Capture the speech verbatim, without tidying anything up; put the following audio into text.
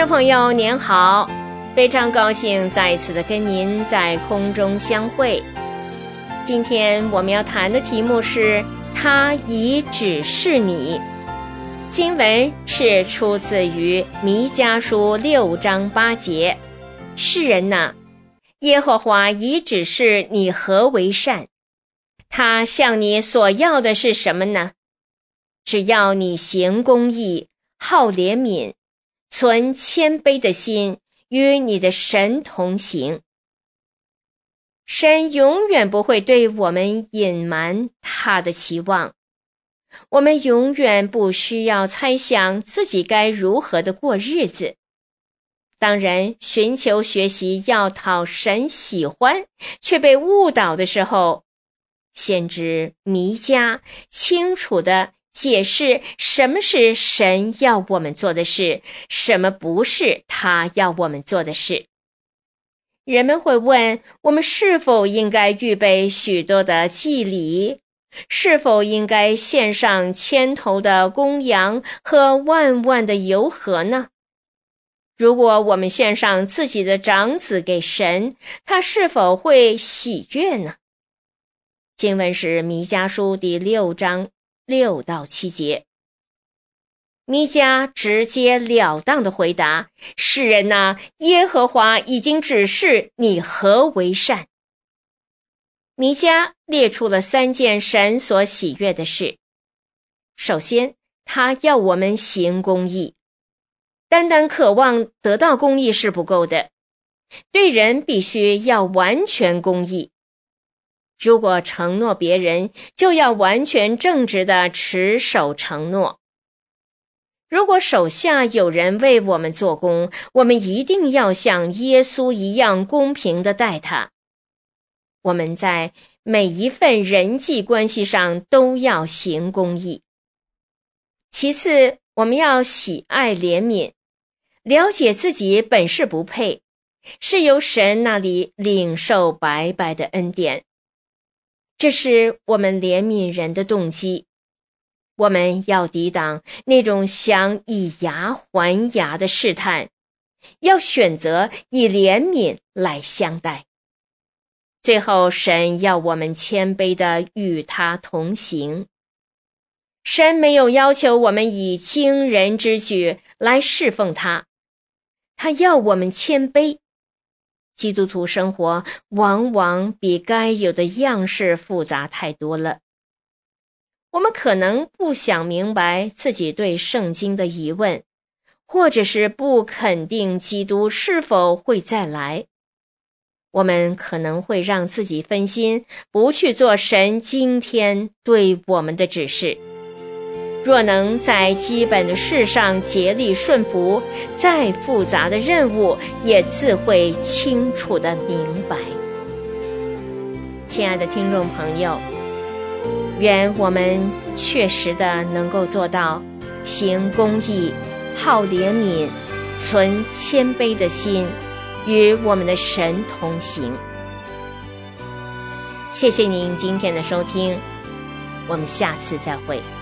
众朋友您好，非常高兴再一次的跟您在空中相会。今天我们要谈的题目是他已指示你。经文是出自于弥迦书六章八节。世人哪，耶和华已指示你何为善，他向你所要的是什么呢？只要你行公义，好怜悯，存谦卑的心，与你的神同行。神永远不会对我们隐瞒他的期望，我们永远不需要猜想自己该如何的过日子。当人寻求学习要讨神喜欢，却被误导的时候，先知弥迦清楚地解释什么是神要我们做的事，什么不是他要我们做的事。人们会问，我们是否应该预备许多的祭礼？是否应该献上千头的公羊和万万的油盒呢？如果我们献上自己的长子给神，他是否会喜悦呢？经文是弥迦书第六章六到七节。弥迦直截了当地回答，世人哪，耶和华已经指示你何为善。弥迦列出了三件神所喜悦的事。首先，他要我们行公义。单单渴望得到公义是不够的，对人必须要完全公义。如果承诺别人，就要完全正直地持守承诺。如果手下有人为我们做工，我们一定要像耶稣一样公平地待他。我们在每一份人际关系上都要行公义。其次，我们要喜爱怜悯，了解自己本是不配，是由神那里领受白白的恩典。这是我们怜悯人的动机。我们要抵挡那种想以牙还牙的试探，要选择以怜悯来相待。最后，神要我们谦卑地与他同行。神没有要求我们以惊人之举来侍奉他，他要我们谦卑。基督徒生活往往比该有的样式复杂太多了。我们可能不想明白自己对圣经的疑问，或者是不肯定基督是否会再来。我们可能会让自己分心，不去做神今天对我们的指示。若能在基本的事上竭力顺服，再复杂的任务也自会清楚地明白。亲爱的听众朋友，愿我们确实的能够做到行公义，好怜悯，存谦卑的心，与我们的神同行。谢谢您今天的收听，我们下次再会。